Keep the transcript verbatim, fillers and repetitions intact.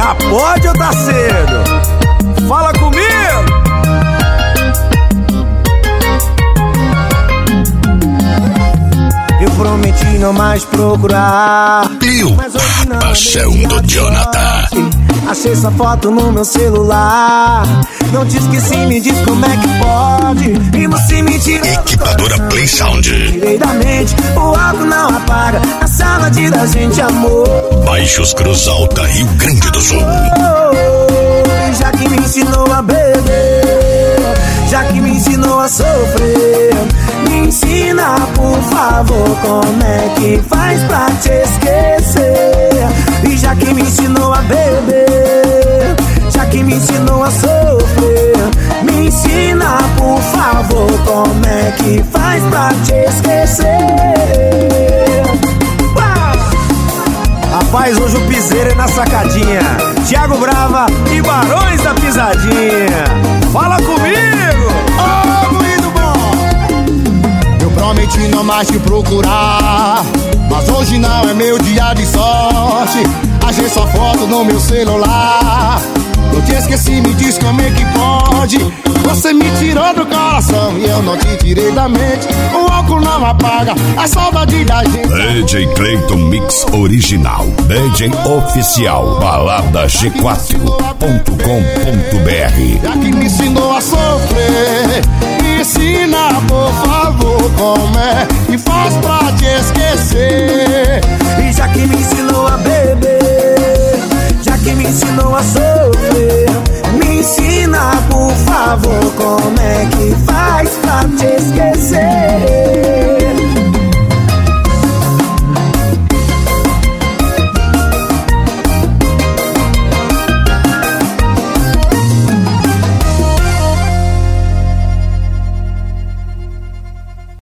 Já pode ou tá cedo? Fala comigo! Eu prometi não mais procurar, Clio, paixão do Jonathan. Achei essa foto no meu celular. Não te esqueci, me diz como é que pode. E você me tirou Equipadora Play Sound. Tirei da mente, o álcool não apaga a saudade da gente, amor. Baixos Cruz Alta, Rio Grande do Sul. Oh, já que me ensinou a beber, já que me ensinou a sofrer, me ensina, por favor, como é que faz pra te esquecer. E já que me ensinou a beber, já que me ensinou a sofrer, me ensina, por favor, como é que faz pra te esquecer. Uau! Rapaz, hoje o piseiro é na sacadinha. Thiago Brava e Barões da Pisadinha. Fala comigo! Ô, oh, moído bom! Eu prometi não mais te procurar, mas hoje não é meu dia de sorte. Achei sua foto no meu celular. Eu te esqueci, me diz como é que pode. Você me tirou do coração e eu não te tirei da mente. O álcool não apaga a saudade da gente. D J Clayton Mix Original, D J Oficial, balada g quatro ponto com ponto b r. Já que me ensinou a sofrer, me ensina, por favor, como é que faz pra te esquecer. E